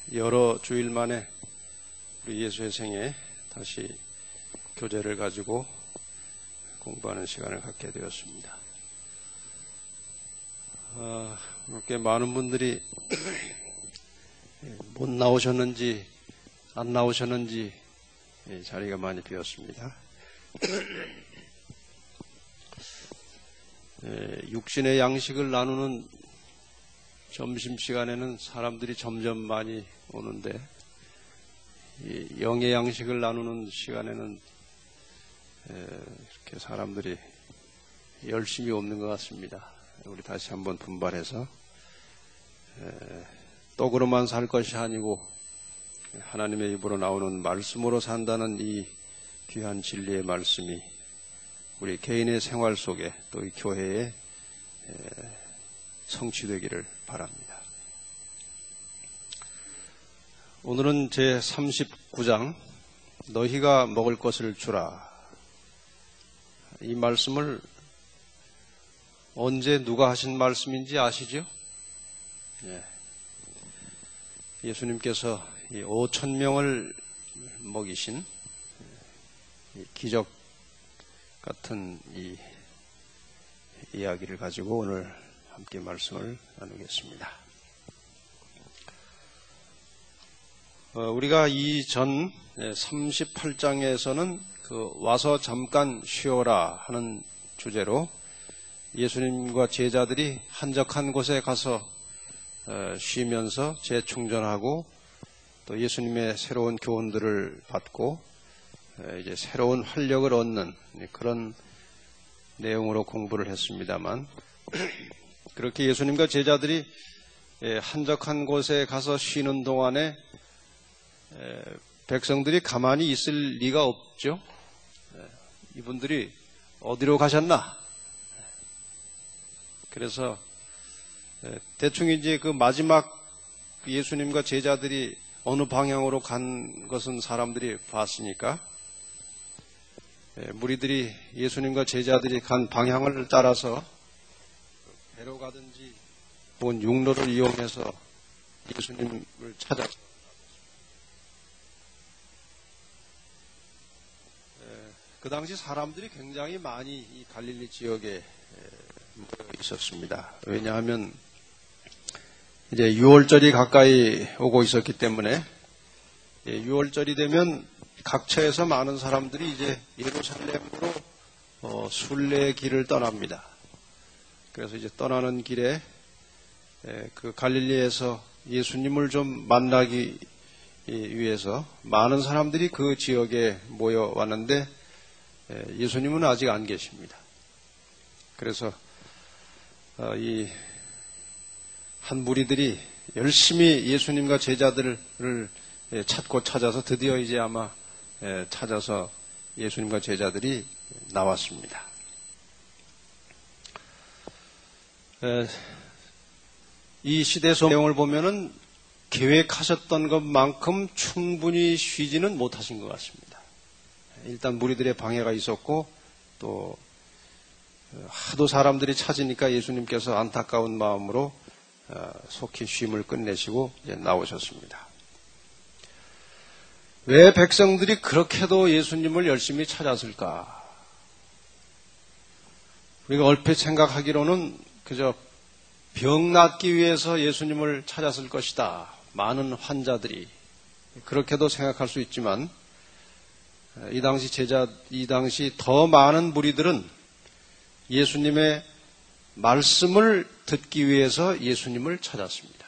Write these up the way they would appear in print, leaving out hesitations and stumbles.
여러 주일 만에 우리 예수의 생에 다시 교재를 가지고 공부하는 시간을 갖게 되었습니다. 이렇게 많은 분들이 못 나오셨는지 안 나오셨는지 자리가 많이 비었습니다. 육신의 양식을 나누는 점심시간에는 사람들이 점점 많이 오는데 영의 양식을 나누는 시간에는 이렇게 사람들이 열심히 없는 것 같습니다. 우리 다시 한번 분발해서 떡으로만 살 것이 아니고 하나님의 입으로 나오는 말씀으로 산다는 이 귀한 진리의 말씀이 우리 개인의 생활 속에 또 이 교회에 성취되기를 바랍니다. 오늘은 제 39장 너희가 먹을 것을 주라. 이 말씀을 언제 누가 하신 말씀인지 아시죠? 예수님께서 5,000명을 먹이신 기적 같은 이 이야기를 가지고 오늘 함께 말씀을 나누겠습니다. 우리가 이전 38장에서는 와서 잠깐 쉬어라 하는 주제로 예수님과 제자들이 한적한 곳에 가서 쉬면서 재충전하고 또 예수님의 새로운 교훈들을 받고 이제 새로운 활력을 얻는 그런 내용으로 공부를 했습니다만 그렇게 예수님과 제자들이 한적한 곳에 가서 쉬는 동안에 백성들이 가만히 있을 리가 없죠. 이분들이 어디로 가셨나? 그래서 대충 이제 그 마지막 예수님과 제자들이 어느 방향으로 간 것은 사람들이 봤으니까 무리들이 예수님과 제자들이 간 방향을 따라서 배로 가든지 혹은 육로를 이용해서 예수님을 찾아서 그 당시 사람들이 굉장히 많이 이 갈릴리 지역에 모여 있었습니다. 왜냐하면 이제 6월절이 가까이 오고 있었기 때문에 6월절이 되면 각처에서 많은 사람들이 이제 예루살렘으로 순례의 길을 떠납니다. 그래서 이제 떠나는 길에 그 갈릴리에서 예수님을 좀 만나기 위해서 많은 사람들이 그 지역에 모여왔는데 예수님은 아직 안 계십니다. 그래서 이 한 무리들이 열심히 예수님과 제자들을 찾고 찾아서 드디어 이제 아마 찾아서 예수님과 제자들이 나왔습니다. 이 시대 속 내용을 보면은 계획하셨던 것만큼 충분히 쉬지는 못하신 것 같습니다. 일단 무리들의 방해가 있었고 또 하도 사람들이 찾으니까 예수님께서 안타까운 마음으로 속히 쉼을 끝내시고 이제 나오셨습니다. 왜 백성들이 그렇게도 예수님을 열심히 찾았을까? 우리가 얼핏 생각하기로는 그저 병 낫기 위해서 예수님을 찾았을 것이다. 많은 환자들이 그렇게도 생각할 수 있지만 이 당시 더 많은 무리들은 예수님의 말씀을 듣기 위해서 예수님을 찾았습니다.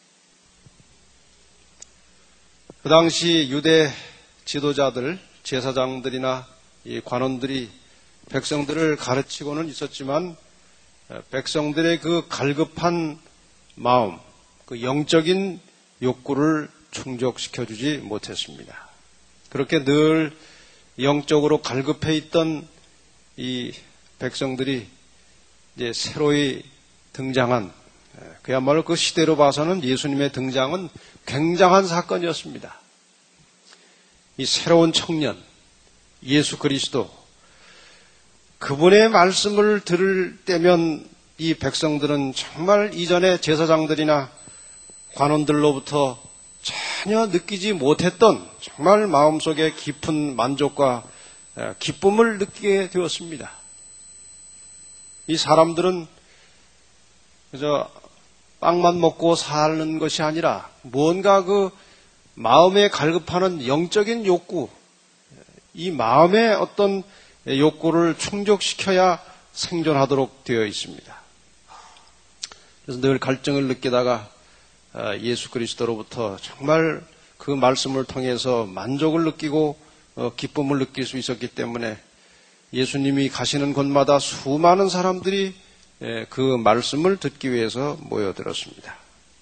그 당시 유대 지도자들, 제사장들이나 이 관원들이 백성들을 가르치고는 있었지만 백성들의 그 갈급한 마음, 그 영적인 욕구를 충족시켜주지 못했습니다. 그렇게 늘 영적으로 갈급해 있던 이 백성들이 이제 새로이 등장한 그야말로 그 시대로 봐서는 예수님의 등장은 굉장한 사건이었습니다. 이 새로운 청년 예수 그리스도 그분의 말씀을 들을 때면 이 백성들은 정말 이전에 제사장들이나 관원들로부터 전혀 느끼지 못했던 정말 마음속에 깊은 만족과 기쁨을 느끼게 되었습니다. 이 사람들은 그저 빵만 먹고 사는 것이 아니라 무언가 그 마음에 갈급하는 영적인 욕구, 이 마음의 어떤 욕구를 충족시켜야 생존하도록 되어 있습니다. 그래서 늘 갈증을 느끼다가 예수 그리스도로부터 정말 그 말씀을 통해서 만족을 느끼고 기쁨을 느낄 수 있었기 때문에 예수님이 가시는 곳마다 수많은 사람들이 그 말씀을 듣기 위해서 모여들었습니다.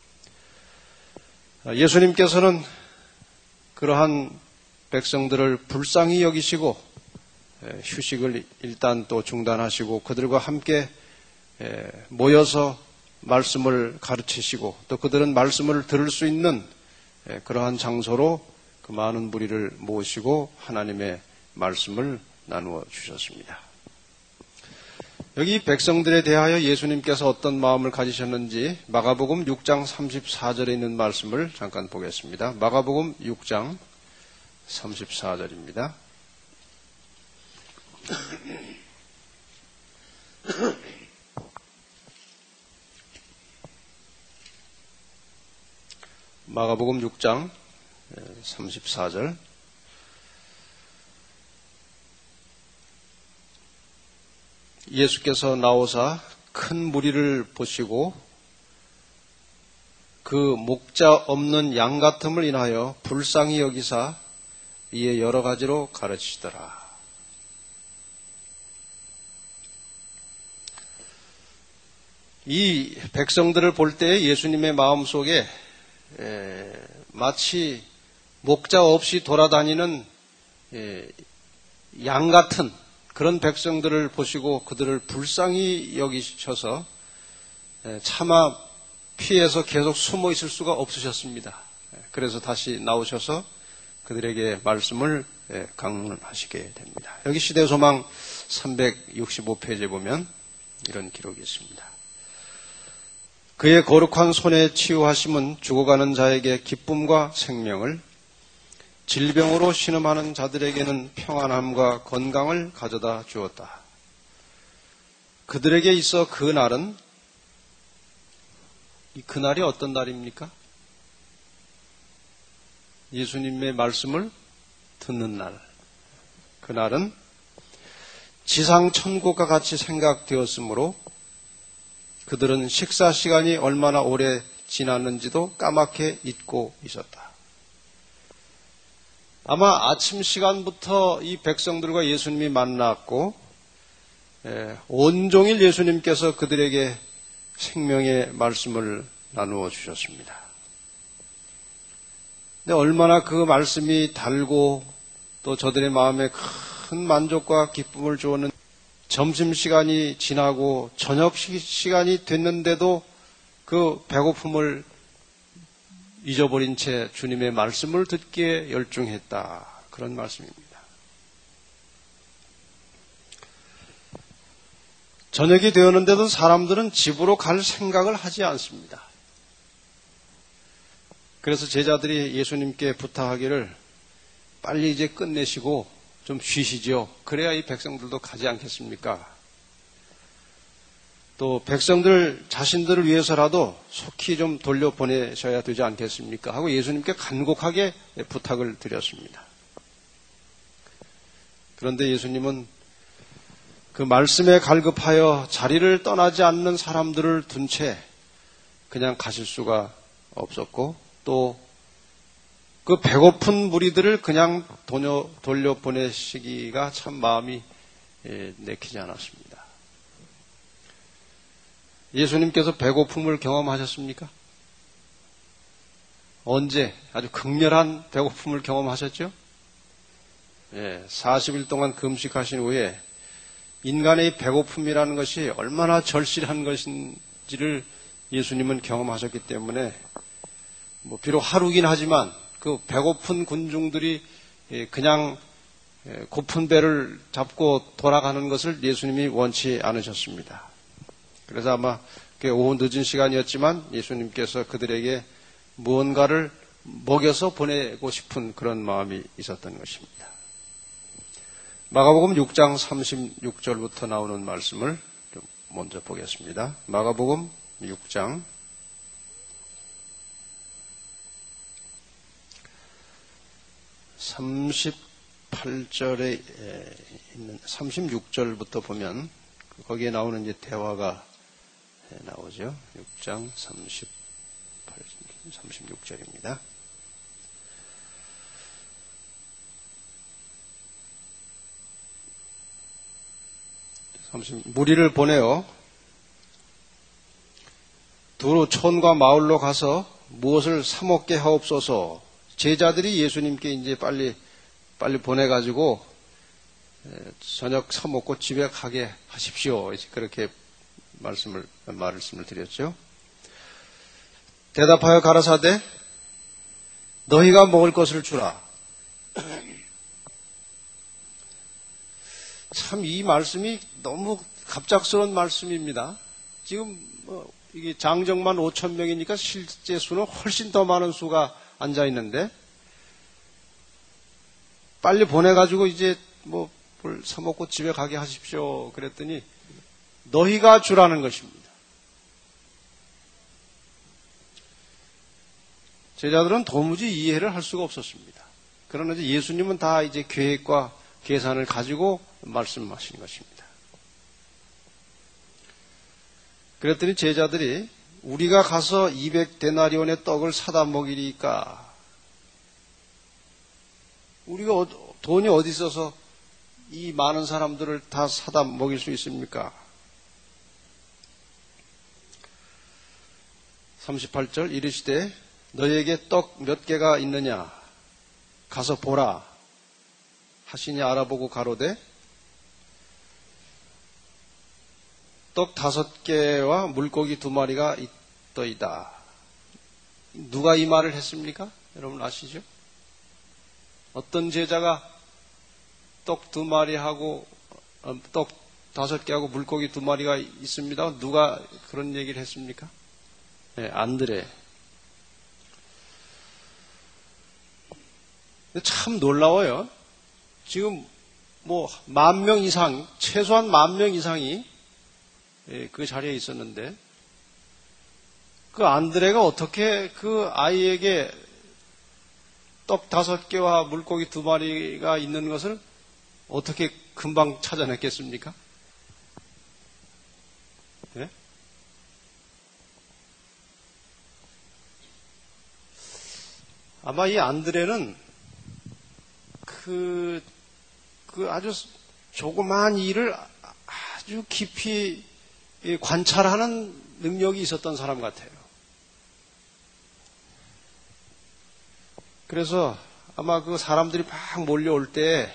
예수님께서는 그러한 백성들을 불쌍히 여기시고 휴식을 일단 또 중단하시고 그들과 함께 모여서 말씀을 가르치시고 또 그들은 말씀을 들을 수 있는 그러한 장소로 그 많은 무리를 모시고 하나님의 말씀을 나누어 주셨습니다. 여기 백성들에 대하여 예수님께서 어떤 마음을 가지셨는지 마가복음 6장 34절에 있는 말씀을 잠깐 보겠습니다. 마가복음 6장 34절입니다. 마가복음 6장 34절. 예수께서 나오사 큰 무리를 보시고 그 목자 없는 양 같음을 인하여 불쌍히 여기사 이에 여러 가지로 가르치시더라. 이 백성들을 볼 때 예수님의 마음속에 마치 목자 없이 돌아다니는 양 같은 그런 백성들을 보시고 그들을 불쌍히 여기셔서 차마 피해서 계속 숨어 있을 수가 없으셨습니다. 그래서 다시 나오셔서 그들에게 말씀을 강론하시게 됩니다. 여기 시대소망 365페이지에 보면 이런 기록이 있습니다. 그의 거룩한 손에 치유하심은 죽어가는 자에게 기쁨과 생명을, 질병으로 신음하는 자들에게는 평안함과 건강을 가져다 주었다. 그들에게 있어 그 날은, 그날이 어떤 날입니까? 예수님의 말씀을 듣는 날. 그날은 지상 천국과 같이 생각되었으므로 그들은 식사 시간이 얼마나 오래 지났는지도 까맣게 잊고 있었다. 아마 아침 시간부터 이 백성들과 예수님이 만났고 온종일 예수님께서 그들에게 생명의 말씀을 나누어 주셨습니다. 근데 얼마나 그 말씀이 달고 또 저들의 마음에 큰 만족과 기쁨을 주었는 점심시간이 지나고 저녁 시간이 됐는데도 그 배고픔을 잊어버린 채 주님의 말씀을 듣기에 열중했다. 그런 말씀입니다. 저녁이 되었는데도 사람들은 집으로 갈 생각을 하지 않습니다. 그래서 제자들이 예수님께 부탁하기를 빨리 이제 끝내시고 좀 쉬시죠. 그래야 이 백성들도 가지 않겠습니까? 또 백성들 자신들을 위해서라도 속히 좀 돌려보내셔야 되지 않겠습니까? 하고 예수님께 간곡하게 부탁을 드렸습니다. 그런데 예수님은 그 말씀에 갈급하여 자리를 떠나지 않는 사람들을 둔 채 그냥 가실 수가 없었고 또 그 배고픈 무리들을 그냥 돌려보내시기가 참 마음이 내키지 않았습니다. 예수님께서 배고픔을 경험하셨습니까? 언제? 아주 극렬한 배고픔을 경험하셨죠? 40일 동안 금식하신 후에 인간의 배고픔이라는 것이 얼마나 절실한 것인지를 예수님은 경험하셨기 때문에 비록 하루긴 하지만 그 배고픈 군중들이 그냥 고픈 배를 잡고 돌아가는 것을 예수님이 원치 않으셨습니다. 그래서 아마 오후 늦은 시간이었지만 예수님께서 그들에게 무언가를 먹여서 보내고 싶은 그런 마음이 있었던 것입니다. 마가복음 6장 36절부터 나오는 말씀을 좀 먼저 보겠습니다. 마가복음 6장 38절에 있는 36절부터 보면 거기에 나오는 이제 대화가 나오죠. 6장 36절입니다. 무리를 보내어 두루 촌과 마을로 가서 무엇을 사 먹게 하옵소서. 제자들이 예수님께 이제 빨리 보내가지고 저녁 사 먹고 집에 가게 하십시오. 그렇게 말씀을 드렸죠. 대답하여 가라사대 너희가 먹을 것을 주라. 참 이 말씀이 너무 갑작스러운 말씀입니다. 지금 이게 장정만 5천 명이니까 실제 수는 훨씬 더 많은 수가 앉아 있는데 빨리 보내가지고 이제 뭘 사먹고 집에 가게 하십시오. 그랬더니 너희가 주라는 것입니다. 제자들은 도무지 이해를 할 수가 없었습니다. 그러나 이제 예수님은 다 이제 계획과 계산을 가지고 말씀하신 것입니다. 그랬더니 제자들이 우리가 가서 200데나리온의 떡을 사다 먹이리까? 우리가 돈이 어디 있어서 이 많은 사람들을 다 사다 먹일 수 있습니까? 38절 이르시되 너희에게 떡 몇 개가 있느냐? 가서 보라. 하시니 알아보고 가로되 떡 5개와 물고기 2마리가 있더이다. 누가 이 말을 했습니까? 여러분 아시죠? 어떤 제자가 떡 2마리하고 떡 5개하고 물고기 2마리가 있습니다. 누가 그런 얘기를 했습니까? 네, 안드레. 참 놀라워요. 지금 10,000명 이상, 최소한 10,000명 이상이 그 자리에 있었는데 그 안드레가 어떻게 그 아이에게 떡 5개와 물고기 2마리가 있는 것을 어떻게 금방 찾아냈겠습니까? 네? 아마 이 안드레는 그 아주 조그마한 일을 아주 깊이 관찰하는 능력이 있었던 사람 같아요. 그래서 아마 그 사람들이 막 몰려올 때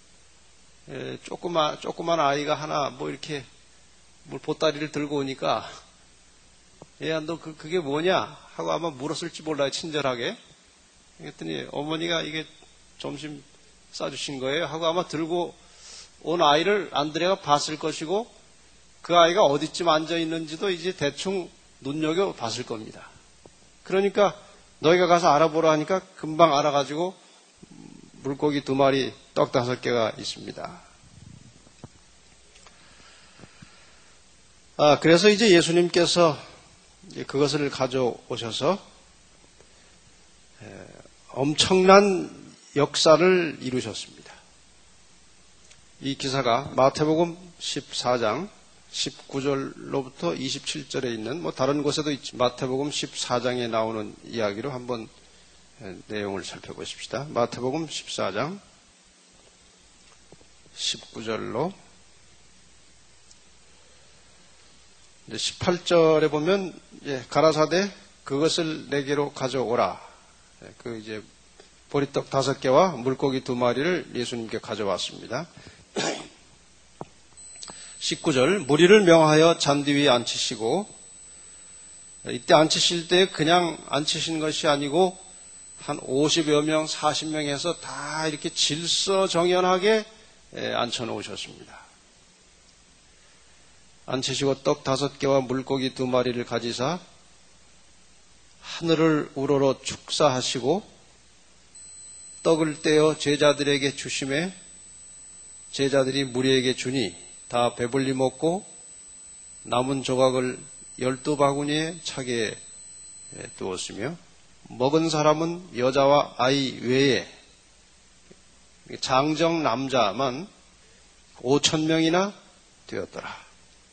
조그만 아이가 하나 이렇게 보따리를 들고 오니까 얘야 너 그게 뭐냐 하고 아마 물었을지 몰라요. 친절하게. 그랬더니 어머니가 이게 점심 싸주신 거예요 하고 아마 들고 온 아이를 안드레가 봤을 것이고 그 아이가 어디쯤 앉아 있는지도 이제 대충 눈여겨 봤을 겁니다. 그러니까 너희가 가서 알아보라 하니까 금방 알아가지고 물고기 2마리, 떡 5개가 있습니다. 그래서 이제 예수님께서 그것을 가져오셔서 엄청난 역사를 이루셨습니다. 이 기사가 마태복음 14장 19절로부터 27절에 있는 다른 곳에도 있지 마태복음 14장에 나오는 이야기로 한번 내용을 살펴보십시다. 마태복음 14장 19절로 18절에 보면 가라사대 그것을 내게로 가져오라. 그 이제 보리떡 5개와 물고기 2마리를 예수님께 가져왔습니다. 19절 무리를 명하여 잔디 위에 앉히시고 이때 앉히실 때 그냥 앉히신 것이 아니고 한 50여 명, 40명 해서 다 이렇게 질서정연하게 앉혀놓으셨습니다. 앉히시고 떡 5개와 물고기 2마리를 가지사 하늘을 우러러 축사하시고 떡을 떼어 제자들에게 주심에 제자들이 무리에게 주니 다 배불리 먹고 남은 조각을 12바구니에 차게 두었으며 먹은 사람은 여자와 아이 외에 장정 남자만 5,000명이나 되었더라.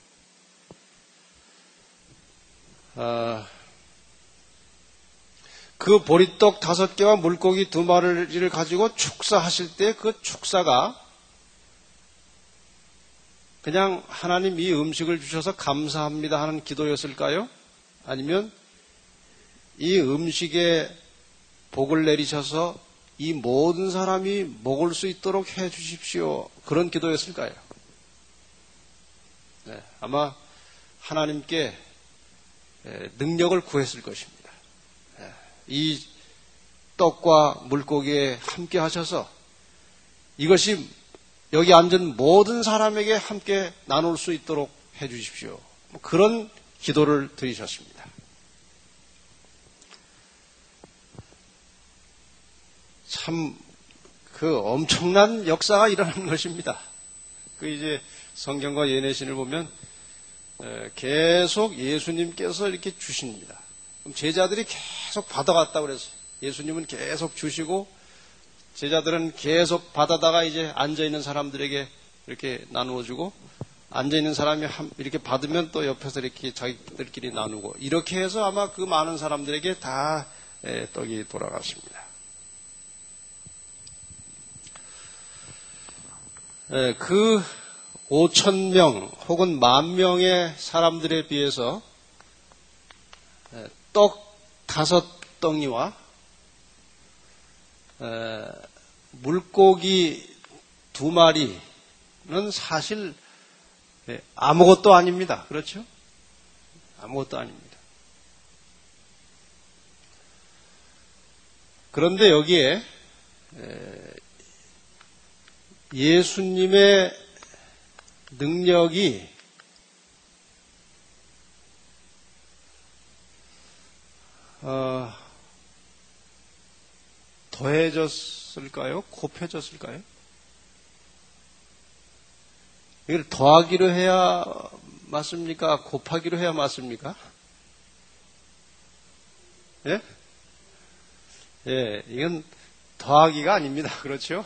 그 보리떡 5개와 물고기 2마리를 가지고 축사하실 때 그 축사가 그냥 하나님 이 음식을 주셔서 감사합니다 하는 기도였을까요? 아니면 이 음식에 복을 내리셔서 이 모든 사람이 먹을 수 있도록 해 주십시오. 그런 기도였을까요? 네, 아마 하나님께 능력을 구했을 것입니다. 이 떡과 물고기에 함께 하셔서 이것이 여기 앉은 모든 사람에게 함께 나눌 수 있도록 해 주십시오. 그런 기도를 드리셨습니다. 참, 엄청난 역사가 일어나는 것입니다. 이제 성경과 예내신을 보면 계속 예수님께서 이렇게 주십니다. 그럼 제자들이 계속 받아갔다고 그랬어요. 예수님은 계속 주시고 제자들은 계속 받아다가 이제 앉아있는 사람들에게 이렇게 나누어주고 앉아있는 사람이 이렇게 받으면 또 옆에서 이렇게 자기들끼리 나누고 이렇게 해서 아마 그 많은 사람들에게 다 떡이 돌아갔습니다. 그 5,000명 혹은 10,000명의 사람들에 비해서 떡 5덩이와 물고기 2마리는 사실 아무것도 아닙니다. 그렇죠? 아무것도 아닙니다. 그런데 여기에 예수님의 능력이 더해졌을까요? 곱해졌을까요? 이걸 더하기로 해야 맞습니까? 곱하기로 해야 맞습니까? 예? 예, 이건 더하기가 아닙니다. 그렇죠?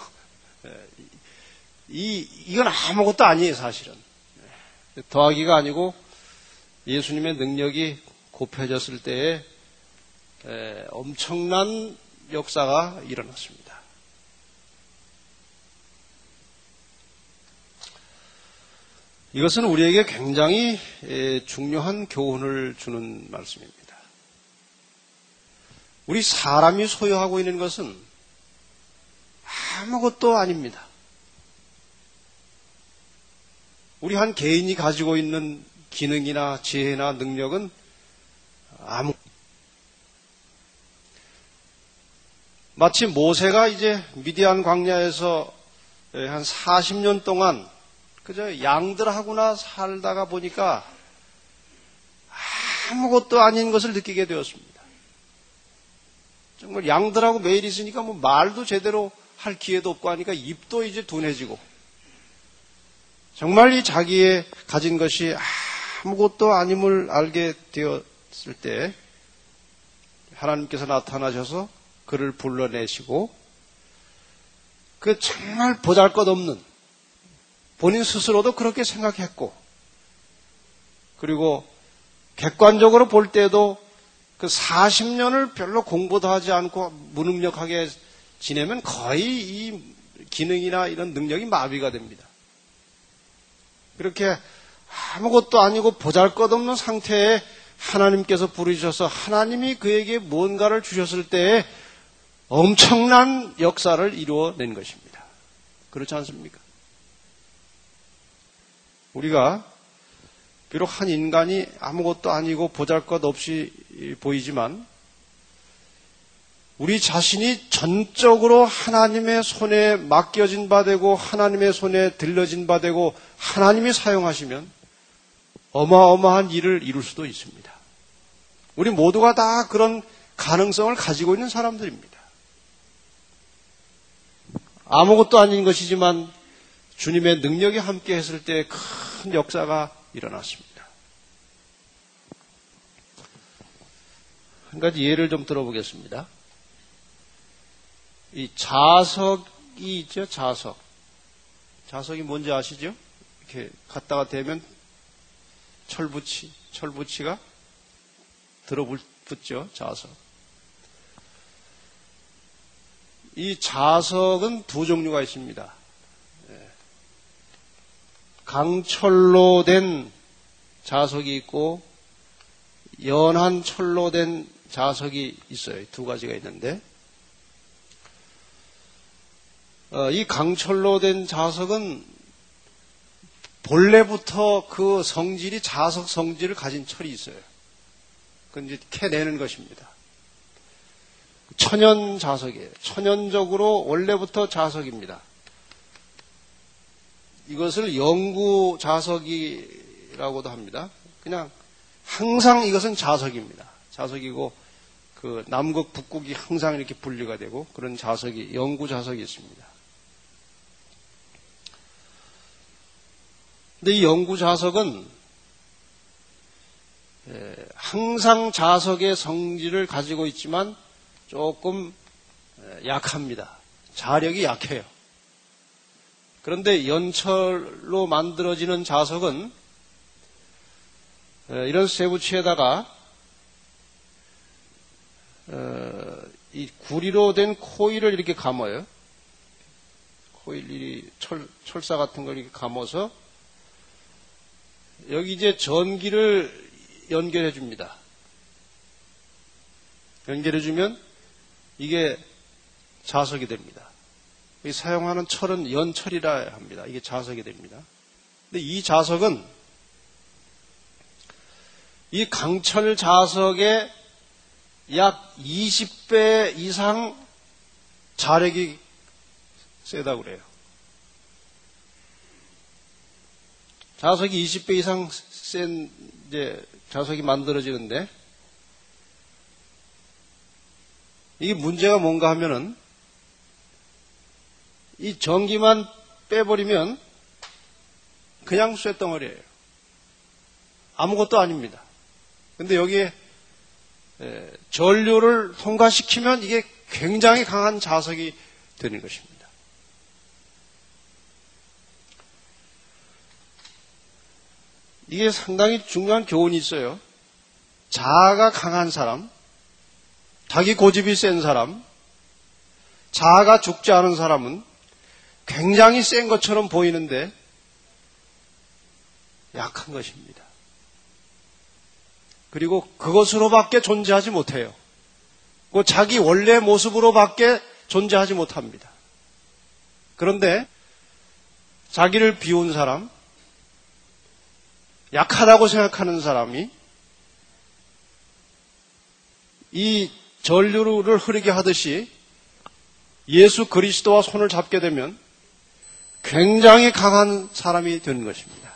이건 아무것도 아니에요, 사실은. 더하기가 아니고 예수님의 능력이 곱해졌을 때에 엄청난 역사가 일어났습니다. 이것은 우리에게 굉장히 중요한 교훈을 주는 말씀입니다. 우리 사람이 소유하고 있는 것은 아무것도 아닙니다. 우리 한 개인이 가지고 있는 기능이나 지혜나 능력은 마치 모세가 이제 미디안 광야에서 한 40년 동안 그저 양들하고나 살다가 보니까 아무것도 아닌 것을 느끼게 되었습니다. 정말 양들하고 매일 있으니까 뭐 말도 제대로 할 기회도 없고 하니까 입도 이제 둔해지고 정말 이 자기의 가진 것이 아무것도 아님을 알게 되었을 때 하나님께서 나타나셔서 그를 불러내시고 그 정말 보잘것없는 본인 스스로도 그렇게 생각했고 그리고 객관적으로 볼 때도 그 40년을 별로 공부도 하지 않고 무능력하게 지내면 거의 이 기능이나 이런 능력이 마비가 됩니다. 그렇게 아무것도 아니고 보잘것없는 상태에 하나님께서 부르셔서 하나님이 그에게 뭔가를 주셨을 때에 엄청난 역사를 이루어낸 것입니다. 그렇지 않습니까? 우리가 비록 한 인간이 아무것도 아니고 보잘것없이 보이지만 우리 자신이 전적으로 하나님의 손에 맡겨진 바 되고 하나님의 손에 들려진 바 되고 하나님이 사용하시면 어마어마한 일을 이룰 수도 있습니다. 우리 모두가 다 그런 가능성을 가지고 있는 사람들입니다. 아무것도 아닌 것이지만 주님의 능력이 함께 했을 때 큰 역사가 일어났습니다. 한 가지 예를 좀 들어보겠습니다. 이 자석이 있죠, 자석. 자석이 뭔지 아시죠? 이렇게 갖다가 대면 철붙이가 들어붙죠, 자석. 이 자석은 두 종류가 있습니다. 강철로 된 자석이 있고 연한 철로 된 자석이 있어요. 두 가지가 있는데 이 강철로 된 자석은 본래부터 그 성질이 자석 성질을 가진 철이 있어요. 그건 이제 캐내는 것입니다. 천연 자석이에요. 천연적으로 원래부터 자석입니다. 이것을 영구 자석이라고도 합니다. 그냥 항상 이것은 자석입니다. 자석이고 그 남극 북극이 항상 이렇게 분리가 되고 그런 자석이 영구 자석이 있습니다. 근데 이 영구 자석은 항상 자석의 성질을 가지고 있지만 조금 약합니다. 자력이 약해요. 그런데 연철로 만들어지는 자석은 이런 쇠붙이에다가 이 구리로 된 코일을 이렇게 감아요. 코일이 철사 같은 걸 이렇게 감아서 여기 이제 전기를 연결해 줍니다. 연결해 주면 이게 자석이 됩니다. 사용하는 철은 연철이라 합니다. 이게 자석이 됩니다. 근데 이 자석은 이 강철 자석의 약 20배 이상 자력이 세다고 그래요. 자석이 20배 이상 센 이제 자석이 만들어지는데 이게 문제가 뭔가 하면은 이 전기만 빼버리면 그냥 쇳덩어리예요. 아무것도 아닙니다. 근데 여기에 전류를 통과시키면 이게 굉장히 강한 자석이 되는 것입니다. 이게 상당히 중요한 교훈이 있어요. 자아가 강한 사람, 자기 고집이 센 사람, 자아가 죽지 않은 사람은 굉장히 센 것처럼 보이는데 약한 것입니다. 그리고 그것으로밖에 존재하지 못해요. 그 자기 원래 모습으로밖에 존재하지 못합니다. 그런데 자기를 비운 사람, 약하다고 생각하는 사람이 이 전류를 흐르게 하듯이 예수 그리스도와 손을 잡게 되면 굉장히 강한 사람이 되는 것입니다.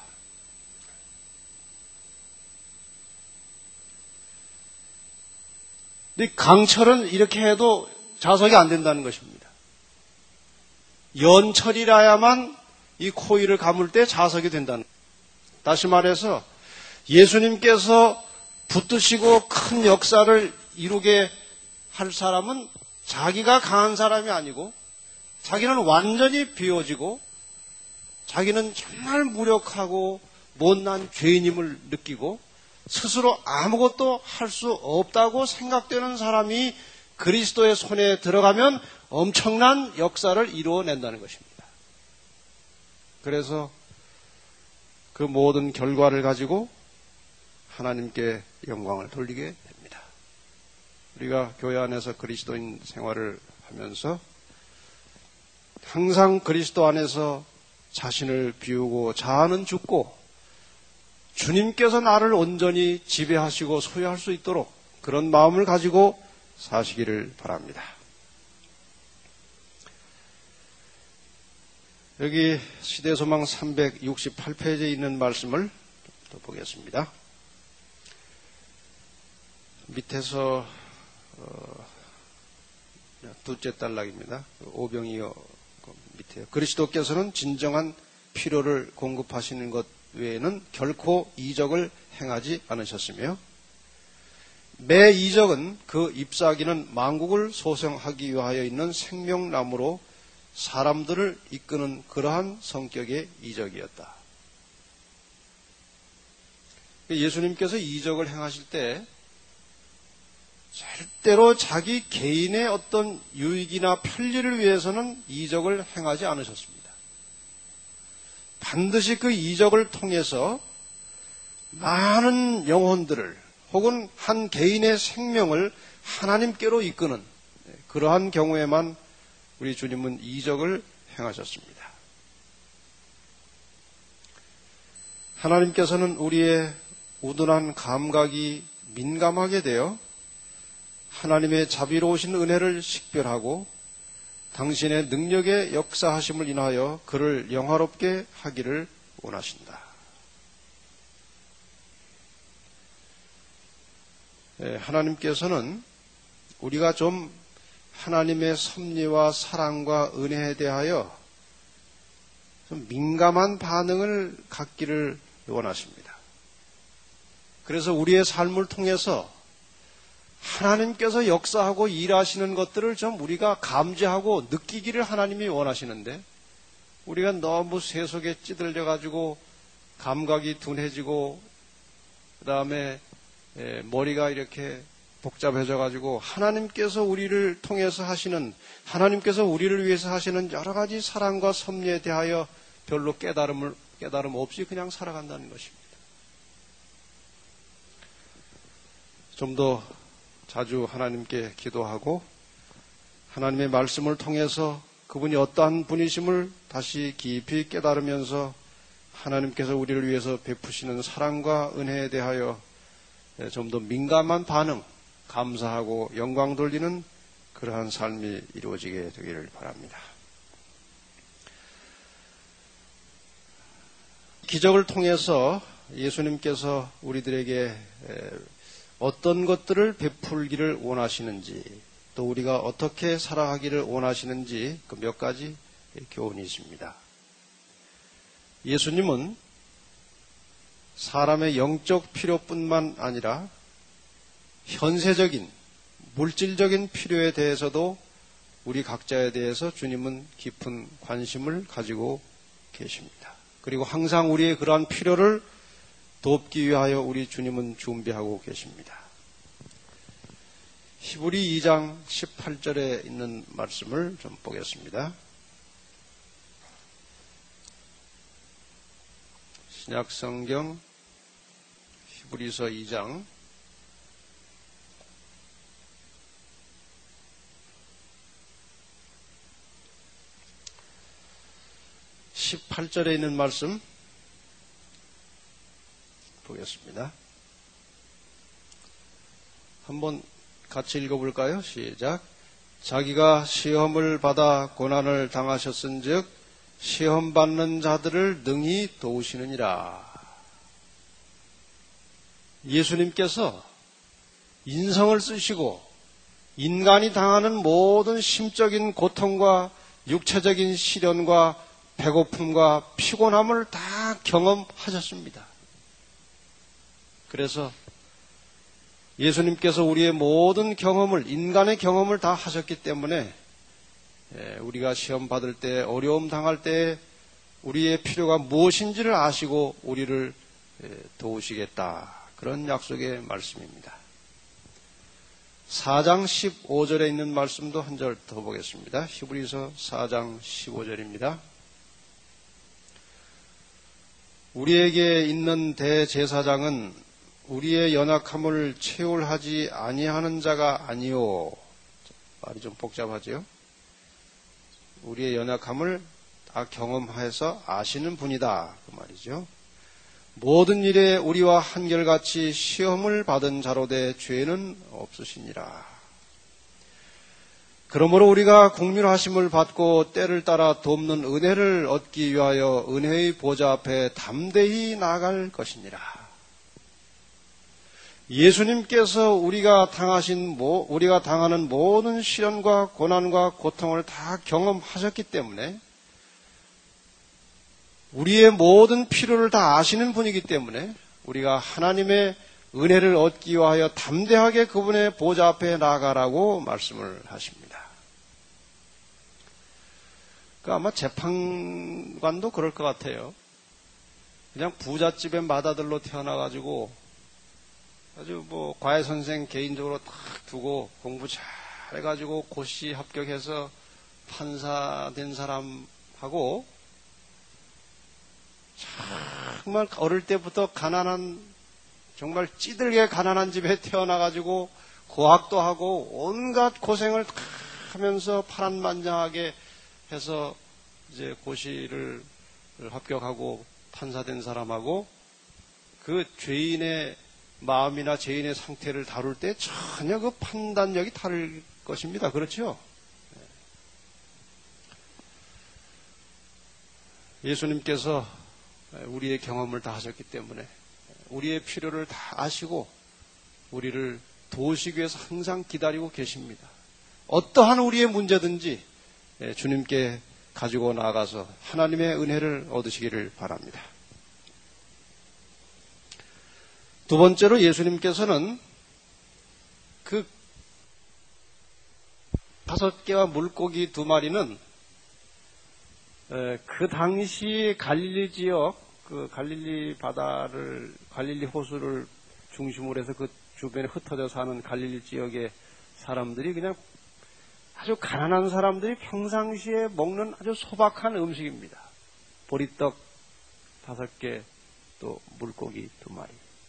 근데 강철은 이렇게 해도 자석이 안 된다는 것입니다. 연철이라야만 이 코일을 감을 때 자석이 된다는 것입니다. 다시 말해서 예수님께서 붙드시고 큰 역사를 이루게 할 사람은 자기가 강한 사람이 아니고 자기는 완전히 비워지고 자기는 정말 무력하고 못난 죄인임을 느끼고 스스로 아무것도 할 수 없다고 생각되는 사람이 그리스도의 손에 들어가면 엄청난 역사를 이루어낸다는 것입니다. 그래서 그 모든 결과를 가지고 하나님께 영광을 돌리게 됩니다. 우리가 교회 안에서 그리스도인 생활을 하면서 항상 그리스도 안에서 자신을 비우고 자아는 죽고 주님께서 나를 온전히 지배하시고 소유할 수 있도록 그런 마음을 가지고 사시기를 바랍니다. 여기 시대소망 368페이지에 있는 말씀을 또 보겠습니다. 밑에서 둘째 단락입니다. 오병이어 밑에요. 그리스도께서는 진정한 필요를 공급하시는 것 외에는 결코 이적을 행하지 않으셨으며 매 이적은 그 잎사귀는 만국을 소생하기 위하여 있는 생명나무로 사람들을 이끄는 그러한 성격의 이적이었다. 예수님께서 이적을 행하실 때 절대로 자기 개인의 어떤 유익이나 편리를 위해서는 이적을 행하지 않으셨습니다. 반드시 그 이적을 통해서 많은 영혼들을 혹은 한 개인의 생명을 하나님께로 이끄는 그러한 경우에만 우리 주님은 이적을 행하셨습니다. 하나님께서는 우리의 우둔한 감각이 민감하게 되어 하나님의 자비로우신 은혜를 식별하고 당신의 능력의 역사하심을 인하여 그를 영화롭게 하기를 원하신다. 하나님께서는 우리가 좀 하나님의 섭리와 사랑과 은혜에 대하여 좀 민감한 반응을 갖기를 원하십니다. 그래서 우리의 삶을 통해서 하나님께서 역사하고 일하시는 것들을 좀 우리가 감지하고 느끼기를 하나님이 원하시는데 우리가 너무 세속에 찌들려 가지고 감각이 둔해지고 그 다음에 머리가 이렇게 복잡해져 가지고 하나님께서 우리를 통해서 하시는 하나님께서 우리를 위해서 하시는 여러 가지 사랑과 섭리에 대하여 별로 깨달음 없이 그냥 살아간다는 것입니다. 좀 더 자주 하나님께 기도하고 하나님의 말씀을 통해서 그분이 어떠한 분이심을 다시 깊이 깨달으면서 하나님께서 우리를 위해서 베푸시는 사랑과 은혜에 대하여 좀 더 민감한 반응, 감사하고 영광 돌리는 그러한 삶이 이루어지게 되기를 바랍니다. 기적을 통해서 예수님께서 우리들에게 어떤 것들을 베풀기를 원하시는지 또 우리가 어떻게 살아가기를 원하시는지 그 몇 가지 교훈이 있습니다. 예수님은 사람의 영적 필요뿐만 아니라 현세적인 물질적인 필요에 대해서도 우리 각자에 대해서 주님은 깊은 관심을 가지고 계십니다. 그리고 항상 우리의 그러한 필요를 돕기 위하여 우리 주님은 준비하고 계십니다. 히브리 2장 18절에 있는 말씀을 좀 보겠습니다. 신약성경 히브리서 2장 18절에 있는 말씀 보겠습니다. 한번 같이 읽어볼까요? 시작. 자기가 시험을 받아 고난을 당하셨은즉 시험 받는 자들을 능히 도우시느니라. 예수님께서 인성을 쓰시고 인간이 당하는 모든 심적인 고통과 육체적인 시련과 배고픔과 피곤함을 다 경험하셨습니다. 그래서 예수님께서 우리의 모든 경험을, 인간의 경험을 다 하셨기 때문에 우리가 시험 받을 때, 어려움 당할 때 우리의 필요가 무엇인지를 아시고 우리를 도우시겠다. 그런 약속의 말씀입니다. 4장 15절에 있는 말씀도 한 절 더 보겠습니다. 히브리서 4장 15절입니다. 우리에게 있는 대제사장은 우리의 연약함을 체울하지 아니하는 자가 아니요. 말이 좀 복잡하죠. 우리의 연약함을 다 경험해서 아시는 분이다. 그 말이죠. 모든 일에 우리와 한결같이 시험을 받은 자로되 죄는 없으시니라. 그러므로 우리가 긍휼하심을 받고 때를 따라 돕는 은혜를 얻기 위하여 은혜의 보좌 앞에 담대히 나아갈 것이니라. 예수님께서 우리가 당하는 모든 시련과 고난과 고통을 다 경험하셨기 때문에 우리의 모든 필요를 다 아시는 분이기 때문에 우리가 하나님의 은혜를 얻기 위하여 담대하게 그분의 보좌 앞에 나가라고 말씀을 하십니다. 아마 재판관도 그럴 것 같아요. 그냥 부잣집의 맏아들로 태어나가지고 아주 과외 선생 개인적으로 딱 두고 공부 잘 해가지고 고시 합격해서 판사 된 사람하고 정말 어릴 때부터 가난한, 정말 찌들게 가난한 집에 태어나가지고 고학도 하고 온갖 고생을 다 하면서 파란만장하게 해서 이제 고시를 합격하고 판사된 사람하고 그 죄인의 마음이나 죄인의 상태를 다룰 때 전혀 그 판단력이 다를 것입니다. 그렇죠? 예수님께서 우리의 경험을 다 하셨기 때문에 우리의 필요를 다 아시고 우리를 도우시기 위해서 항상 기다리고 계십니다. 어떠한 우리의 문제든지 주님께 가지고 나아가서 하나님의 은혜를 얻으시기를 바랍니다. 두 번째로 예수님께서는 그 5개와 물고기 2마리는 그 당시 갈릴리 지역, 그 갈릴리 바다를, 갈릴리 호수를 중심으로 해서 그 주변에 흩어져 사는 갈릴리 지역의 사람들이 그냥 아주 가난한 사람들이 평상시에 먹는 아주 소박한 음식입니다. 보리떡 5개, 또 물고기 2마리.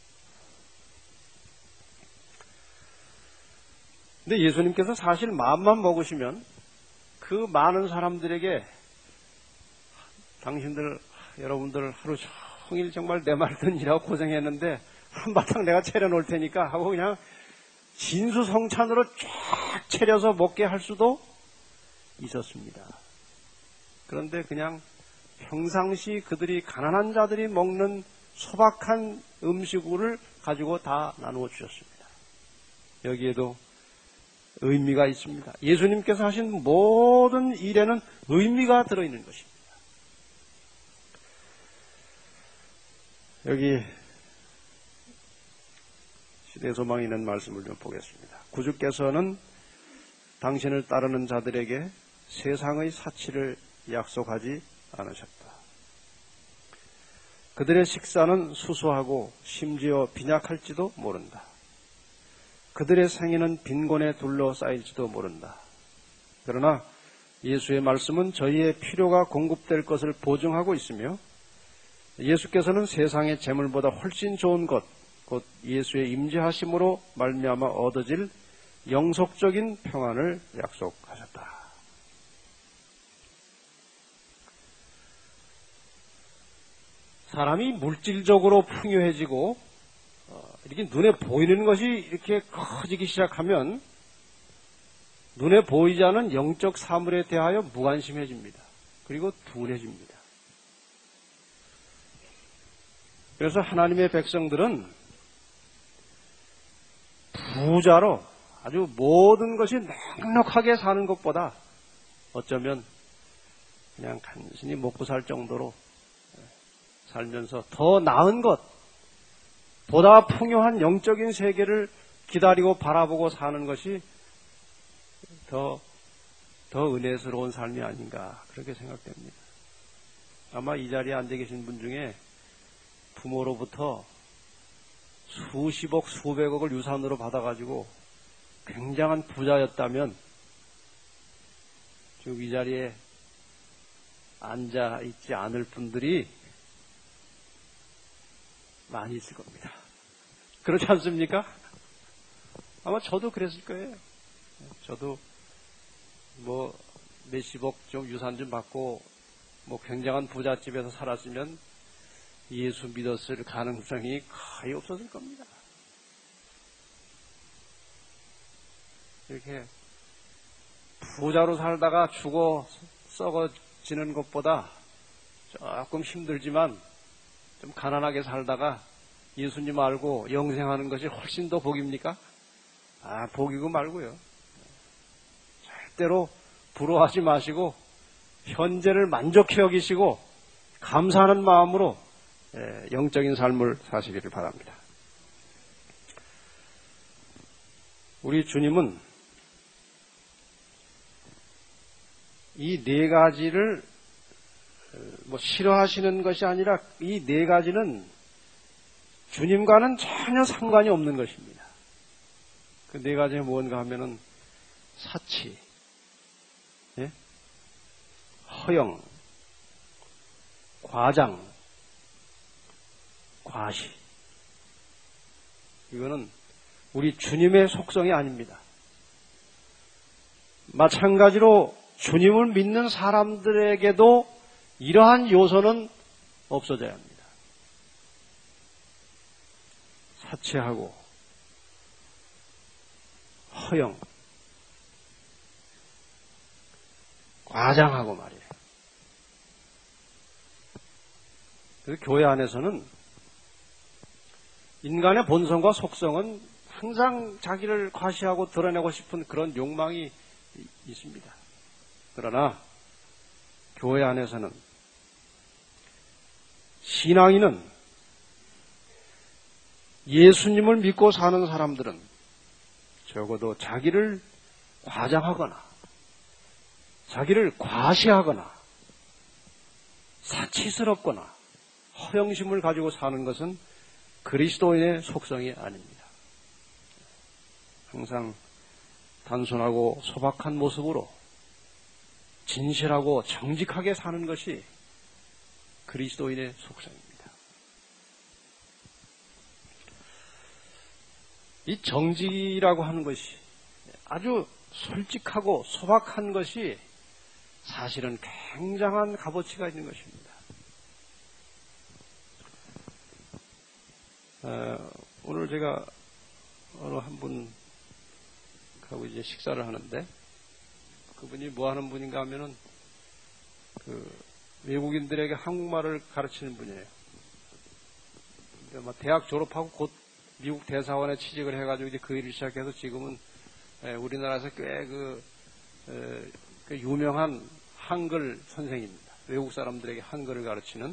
근데 예수님께서 사실 마음만 먹으시면 그 많은 사람들에게 여러분들 하루 종일 정말 내 말 듣느라고 고생했는데 한바탕 내가 차려놓을 테니까 하고 그냥 진수성찬으로 쫙 차려서 먹게 할 수도 있었습니다. 그런데 그냥 평상시 그들이 가난한 자들이 먹는 소박한 음식을 가지고 다 나누어 주셨습니다. 여기에도 의미가 있습니다. 예수님께서 하신 모든 일에는 의미가 들어있는 것입니다. 여기 시대의 소망이 있는 말씀을 좀 보겠습니다. 구주께서는 당신을 따르는 자들에게 세상의 사치를 약속하지 않으셨다. 그들의 식사는 수수하고 심지어 빈약할지도 모른다. 그들의 생애는 빈곤에 둘러싸일지도 모른다. 그러나 예수의 말씀은 저희의 필요가 공급될 것을 보증하고 있으며 예수께서는 세상의 재물보다 훨씬 좋은 것, 곧 예수의 임재하심으로 말미암아 얻어질 영속적인 평안을 약속하셨다. 사람이 물질적으로 풍요해지고 이렇게 눈에 보이는 것이 이렇게 커지기 시작하면 눈에 보이지 않은 영적 사물에 대하여 무관심해집니다. 그리고 둔해집니다. 그래서 하나님의 백성들은 부자로 아주 모든 것이 넉넉하게 사는 것보다 어쩌면 그냥 간신히 먹고 살 정도로 살면서 더 나은 것, 보다 풍요한 영적인 세계를 기다리고 바라보고 사는 것이 더 은혜스러운 삶이 아닌가 그렇게 생각됩니다. 아마 이 자리에 앉아 계신 분 중에 부모로부터 수십억, 수백억을 유산으로 받아가지고 굉장한 부자였다면 지금 이 자리에 앉아 있지 않을 분들이 많이 있을 겁니다. 그렇지 않습니까? 아마 저도 그랬을 거예요. 저도 몇십억 좀 유산 좀 받고 굉장한 부잣집에서 살았으면 예수 믿었을 가능성이 거의 없었을 겁니다. 이렇게 부자로 살다가 죽어 썩어지는 것보다 조금 힘들지만 좀 가난하게 살다가 예수님 알고 영생하는 것이 훨씬 더 복입니까? 복이고 말고요. 절대로 부러워하지 마시고 현재를 만족해 여기시고 감사하는 마음으로 영적인 삶을 사시기를 바랍니다. 우리 주님은 이 네 가지를 싫어하시는 것이 아니라 이 네 가지는 주님과는 전혀 상관이 없는 것입니다. 그 네 가지가 뭔가 하면은 사치, 허영, 과장, 과시. 이거는 우리 주님의 속성이 아닙니다. 마찬가지로 주님을 믿는 사람들에게도 이러한 요소는 없어져야 합니다. 사치하고 허영, 과장하고 말이에요. 그래서 교회 안에서는 인간의 본성과 속성은 항상 자기를 과시하고 드러내고 싶은 그런 욕망이 있습니다. 그러나 교회 안에서는 신앙인은 예수님을 믿고 사는 사람들은 적어도 자기를 과장하거나 자기를 과시하거나 사치스럽거나 허영심을 가지고 사는 것은 그리스도인의 속성이 아닙니다. 항상 단순하고 소박한 모습으로 진실하고 정직하게 사는 것이 그리스도인의 속성입니다. 이 정직이라고 하는 것이 아주 솔직하고 소박한 것이 사실은 굉장한 값어치가 있는 것입니다. 오늘 제가 어느 한 분하고 이제 식사를 하는데 그분이 뭐 하는 분인가 하면은 외국인들에게 한국말을 가르치는 분이에요. 대학 졸업하고 곧 미국 대사관에 취직을 해가지고 이제 그 일을 시작해서 지금은 우리나라에서 꽤 그 유명한 한글 선생입니다. 외국 사람들에게 한글을 가르치는.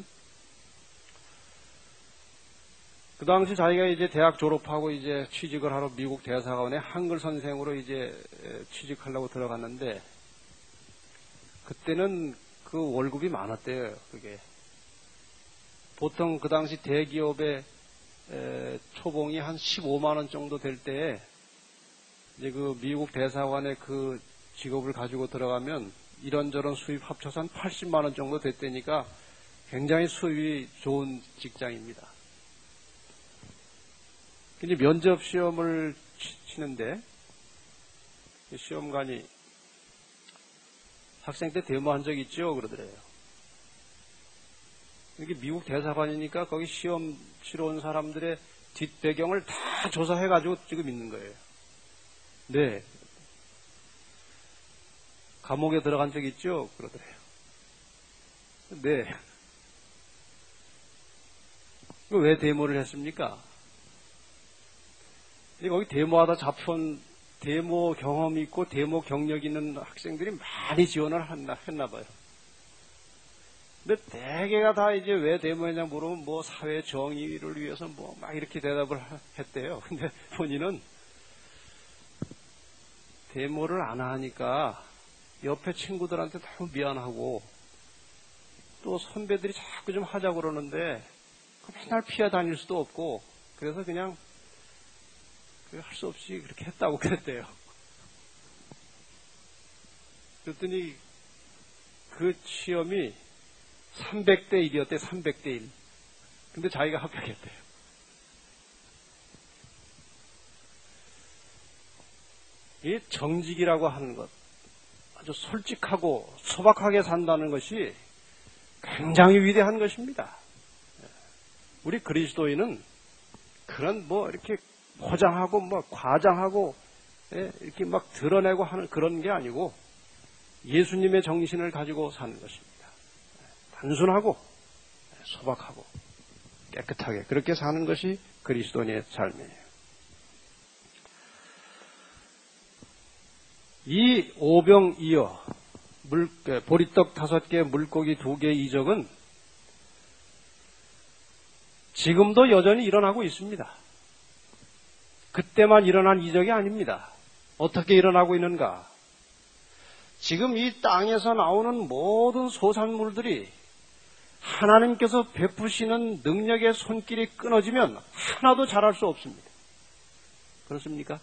그 당시 자기가 이제 대학 졸업하고 이제 취직을 하러 미국 대사관에 한글 선생으로 이제 취직하려고 들어갔는데 그때는 그 월급이 많았대요. 그게 보통 그 당시 대기업의 초봉이 한 15만 원 정도 될 때에 이제 그 미국 대사관에 그 직업을 가지고 들어가면 이런저런 수입 합쳐서 한 80만 원 정도 됐다니까 굉장히 수입이 좋은 직장입니다. 근데 면접 시험을 치는데 시험관이 학생 때 데모한 적 있죠? 그러더래요. 이게 미국 대사관이니까 거기 시험 치러 온 사람들의 뒷배경을 다 조사해가지고 지금 있는 거예요. 네. 감옥에 들어간 적 있죠? 그러더래요. 네. 왜 데모를 했습니까? 거기 데모하다 잡혀온 데모 경험이 있고 데모 경력이 있는 학생들이 많이 지원을 했나 봐요. 근데 대개가 다 이제 왜 데모했냐 물으면 뭐 사회 정의를 위해서 뭐 막 이렇게 대답을 했대요. 근데 본인은 데모를 안 하니까 옆에 친구들한테 너무 미안하고 또 선배들이 자꾸 좀 하자고 그러는데 맨날 피해 다닐 수도 없고 그래서 그냥 할 수 없이 그렇게 했다고 그랬대요. 그랬더니 그 시험이 300대 1이었대. 300대 1. 근데 자기가 합격했대요. 이 정직이라고 하는 것, 아주 솔직하고 소박하게 산다는 것이 굉장히 위대한 것입니다. 우리 그리스도인은 그런 뭐 이렇게 포장하고 뭐 과장하고 이렇게 막 드러내고 하는 그런 게 아니고 예수님의 정신을 가지고 사는 것입니다. 단순하고 소박하고 깨끗하게 그렇게 사는 것이 그리스도인의 삶이에요. 이 오병이어 보리떡 5개, 물고기 2개 이적은 지금도 여전히 일어나고 있습니다. 그때만 일어난 이적이 아닙니다. 어떻게 일어나고 있는가? 지금 이 땅에서 나오는 모든 소산물들이 하나님께서 베푸시는 능력의 손길이 끊어지면 하나도 자랄 수 없습니다. 그렇습니까?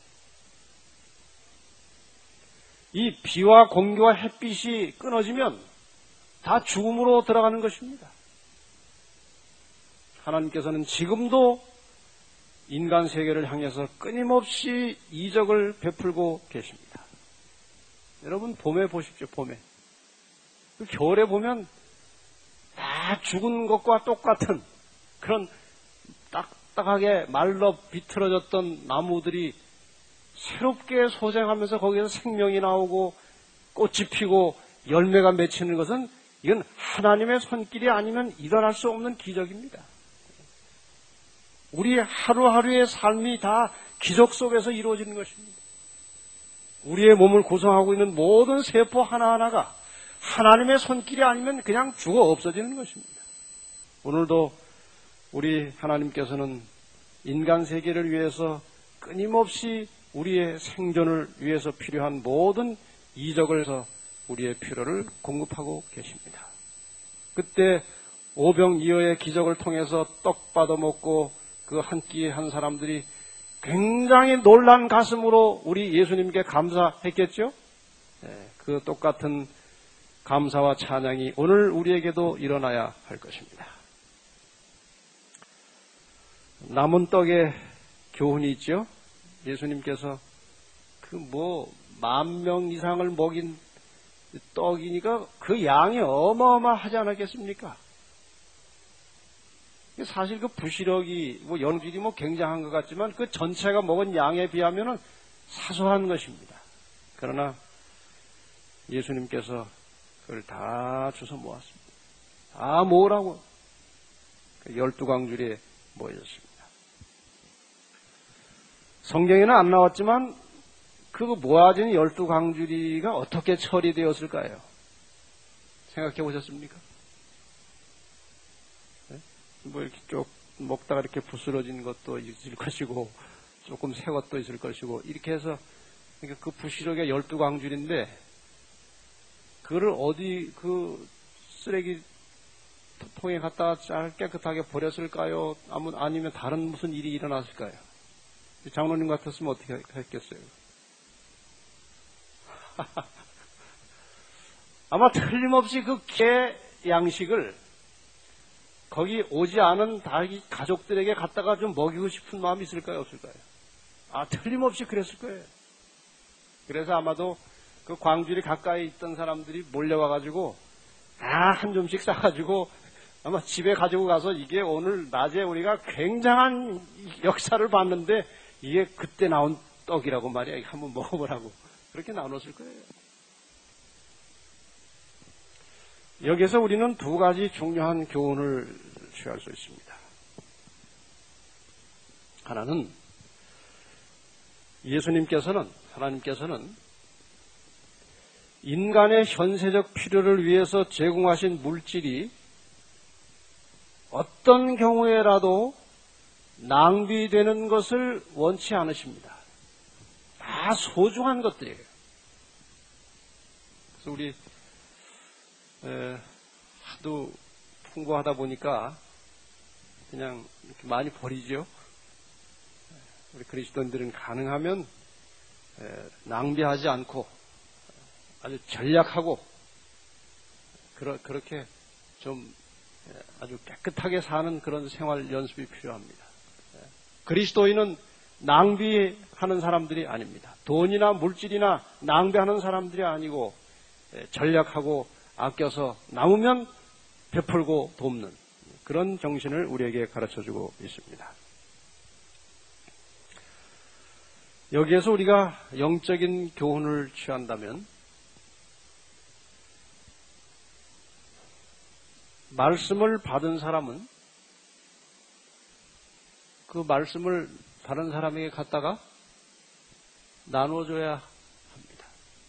이 비와 공기와 햇빛이 끊어지면 다 죽음으로 들어가는 것입니다. 하나님께서는 지금도 인간 세계를 향해서 끊임없이 이적을 베풀고 계십니다. 여러분 봄에 보십시오. 봄에. 겨울에 보면 다 죽은 것과 똑같은 그런 딱딱하게 말라 비틀어졌던 나무들이 새롭게 소생하면서 거기에서 생명이 나오고 꽃이 피고 열매가 맺히는 것은 이건 하나님의 손길이 아니면 일어날 수 없는 기적입니다. 우리 하루하루의 삶이 다 기적 속에서 이루어지는 것입니다. 우리의 몸을 구성하고 있는 모든 세포 하나하나가 하나님의 손길이 아니면 그냥 죽어 없어지는 것입니다. 오늘도 우리 하나님께서는 인간 세계를 위해서 끊임없이 우리의 생존을 위해서 필요한 모든 이적을 해서 우리의 필요를 공급하고 계십니다. 그때 오병이어의 기적을 통해서 떡 받아먹고 그 한 끼 한 사람들이 굉장히 놀란 가슴으로 우리 예수님께 감사했겠죠? 그 똑같은 감사와 찬양이 오늘 우리에게도 일어나야 할 것입니다. 남은 떡에 교훈이 있죠? 예수님께서 10,000명 이상을 먹인 떡이니까 그 양이 어마어마하지 않았겠습니까? 사실 그 부시럭이 연질이 굉장한 것 같지만 그 전체가 먹은 양에 비하면 사소한 것입니다. 그러나 예수님께서 그걸 다 주워 모았습니다. 다 모으라고 12광주리에 모였습니다. 성경에는 안 나왔지만 그 모아진 12광주리가 어떻게 처리되었을까요? 생각해 보셨습니까? 이렇게 쭉 먹다가 이렇게 부스러진 것도 있을 것이고 조금 새 것도 있을 것이고 이렇게 해서 그 부시럭의 12광주리인데 그를 어디 그 쓰레기 통에 갖다가 잘 깨끗하게 버렸을까요? 아니면 다른 무슨 일이 일어났을까요? 장로님 같았으면 어떻게 했겠어요? 아마 틀림없이 그 개 양식을 거기 오지 않은 가족들에게 갖다가 좀 먹이고 싶은 마음이 있을까요? 없을까요? 틀림없이 그랬을 거예요. 그래서 아마도 그 광주리 가까이 있던 사람들이 몰려와가지고 다 한 점씩 싸가지고 아마 집에 가지고 가서 이게 오늘 낮에 우리가 굉장한 역사를 봤는데 이게 그때 나온 떡이라고 말이야. 한번 먹어보라고. 그렇게 나눴을 거예요. 여기서 우리는 2가지 중요한 교훈을 취할 수 있습니다. 하나는 하나님께서는 인간의 현세적 필요를 위해서 제공하신 물질이 어떤 경우에라도 낭비되는 것을 원치 않으십니다. 다 소중한 것들이에요. 그래서 우리 하도 풍부하다 보니까 그냥 이렇게 많이 버리죠. 우리 그리스도인들은 가능하면 낭비하지 않고 아주 전략하고 그렇게 좀 아주 깨끗하게 사는 그런 생활 연습이 필요합니다. 그리스도인은 낭비하는 사람들이 아닙니다. 돈이나 물질이나 낭비하는 사람들이 아니고 전략하고 아껴서 남으면 베풀고 돕는 그런 정신을 우리에게 가르쳐주고 있습니다. 여기에서 우리가 영적인 교훈을 취한다면 말씀을 받은 사람은 그 말씀을 다른 사람에게 갖다가 나눠줘야 합니다.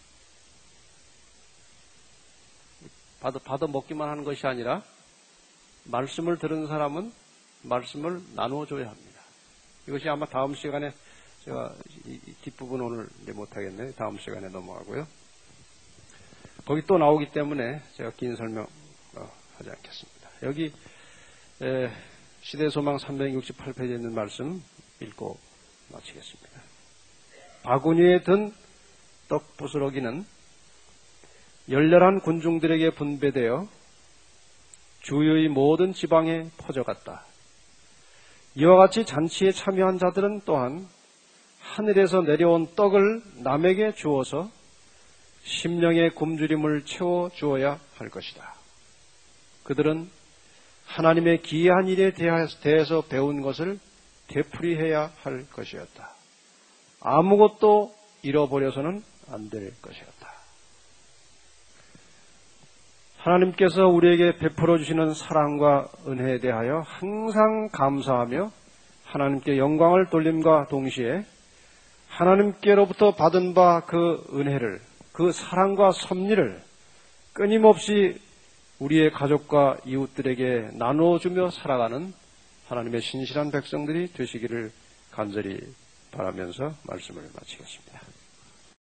받아 먹기만 하는 것이 아니라 말씀을 들은 사람은 말씀을 나눠줘야 합니다. 이것이 아마 다음 시간에 제가 이 뒷부분 오늘 못하겠네요. 다음 시간에 넘어가고요. 거기 또 나오기 때문에 제가 긴 설명 하지 않겠습니다. 여기 시대소망 368페이지에 있는 말씀 읽고 마치겠습니다. 바구니에 든 떡 부스러기는 열렬한 군중들에게 분배되어 주의 모든 지방에 퍼져갔다. 이와 같이 잔치에 참여한 자들은 또한 하늘에서 내려온 떡을 남에게 주어서 심령의 굶주림을 채워 주어야 할 것이다. 그들은 하나님의 기이한 일에 대해서 배운 것을 되풀이해야 할 것이었다. 아무것도 잃어버려서는 안 될 것이었다. 하나님께서 우리에게 베풀어 주시는 사랑과 은혜에 대하여 항상 감사하며 하나님께 영광을 돌림과 동시에 하나님께로부터 받은 바 그 은혜를, 그 사랑과 섭리를 끊임없이 우리의 가족과 이웃들에게 나눠주며 살아가는 하나님의 신실한 백성들이 되시기를 간절히 바라면서 말씀을 마치겠습니다.